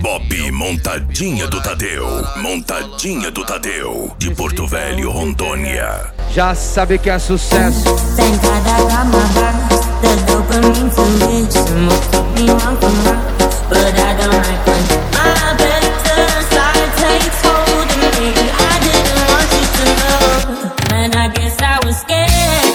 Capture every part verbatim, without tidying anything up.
Bob Montadinha do Tadeu. Montadinha do Tadeu. De Porto Velho, Rondônia. Já sabe que é sucesso. Thank God I got my back. The dopamine to reach and will keep me on from rock. But I don't like when my better side takes hold of me. I didn't want you to know, and I guess I was scared.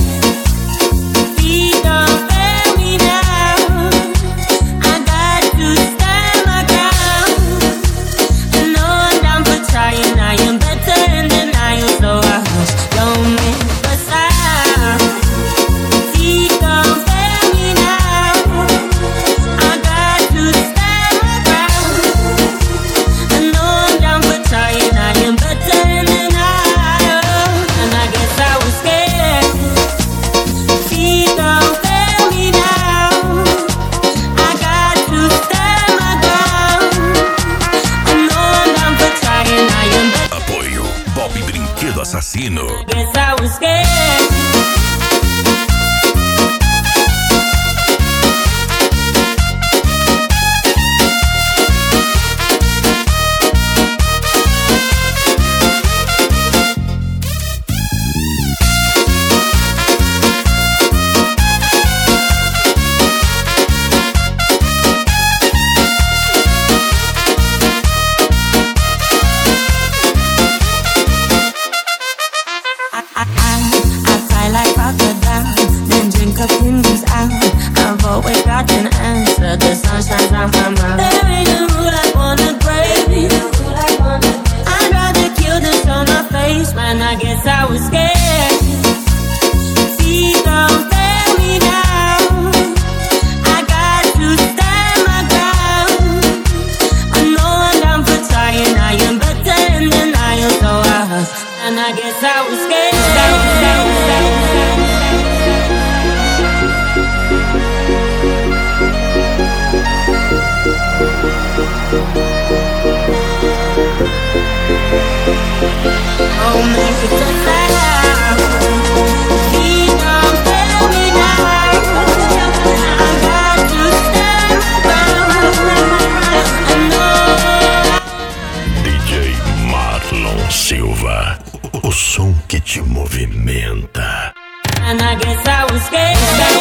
Please don't fail me now. I got to stand my ground. I know I'm down for trying. I am better in denial, so I hush. Don't make a sound. Please don't fail me now. I got to stand my ground. I know I'm down for trying. I am better in denial, and I guess I was scared. Please don't fail me now. I got to stand my ground. I know I'm down for trying. I am better. Apoio Bob Brinquedo Assassino. Guess I was scared. I, I, I cry like crocodile, then drink up Hindu's out. I've always got an answer, the sun shines on my mind. There ain't a rule I wanna break. I'd rather kill than show my face, man, I guess I was scared. Please don't fail me now. I got to stand my ground. I know I'm down for trying, I am better in denial, so I hush, and I guess I was scared. Oh, make it a sound. Please don't fail me now. I got to stand my ground. I know. D J Marlon Silva. O som que te movimenta. And I guess I was scared.